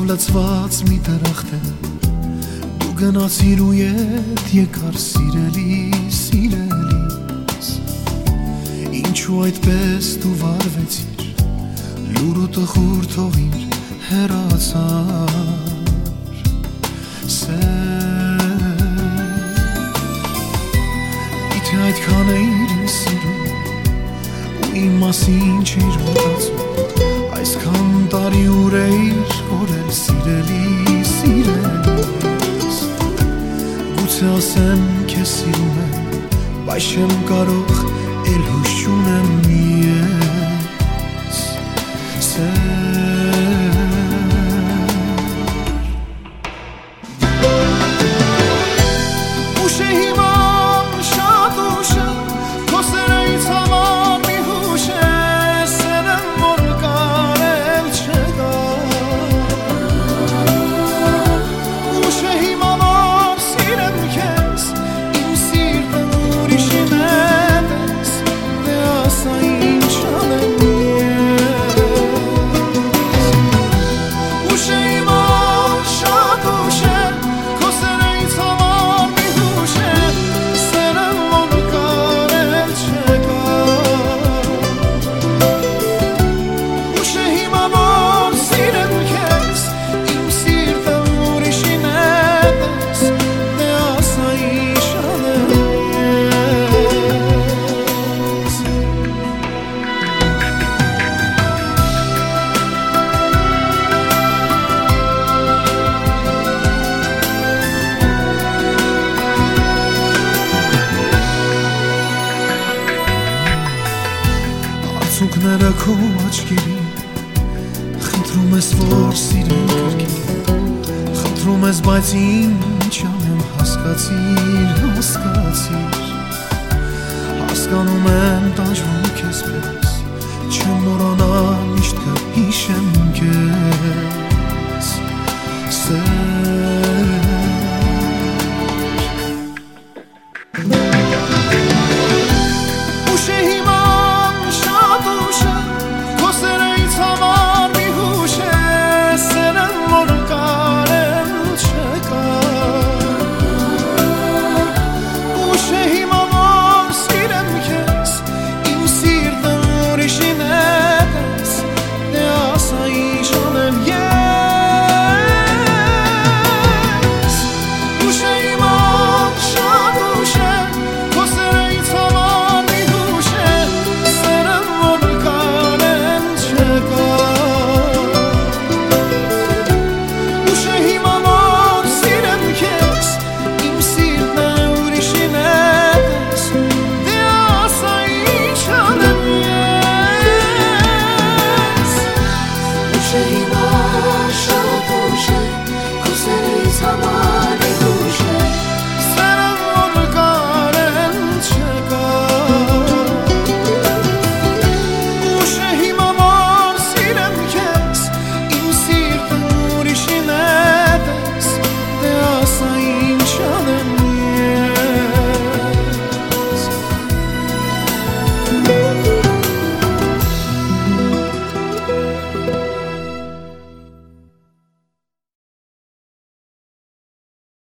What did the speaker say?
Սիրով լցված մի դրախտ է, դու գնացիր ու ետ եկար սիրելիս, ինչու այդպես դու վարվեցիր, լուր ու տխուր թողիր հեռացար Իթե այդքան էիր ինձ սիրում ու իմ մասին չէիր մտածում Այսքան տարի ուր էիր կորել սիրելիս Գուցե ասեմ քեզ սիրում եմ, բայց չեմ կարող էլ հույս չունեմ ես Ուշ է հիմա շատ ուշ է, քո սերը ինձ համար մի հուշ է Սերեմ որ կարել չկա Ուշ է հիմա որ սիրեմ քեզ, իմ սիրտը ուրիշի հետ ես Դե ասա ինչ անեմ ես Ուշ է հիմա շատ ուշ է, քո սերը ինձ համար մի հուշ է Սերեմ որ կարել չկա Ուշ է հիմա որ սիրեմ քեզ, իմ սիրտը ուրիշի հետ ես Դե ասա ինչ անեմ ես Արցունքները քո աչքերին Խնդրում ես որ սիրեմ կրկին Խնդրում ես բայց ինչ անեմ հասկացիր Հասկանում եմ տանջվում քեզ պես Չեմ մոռանա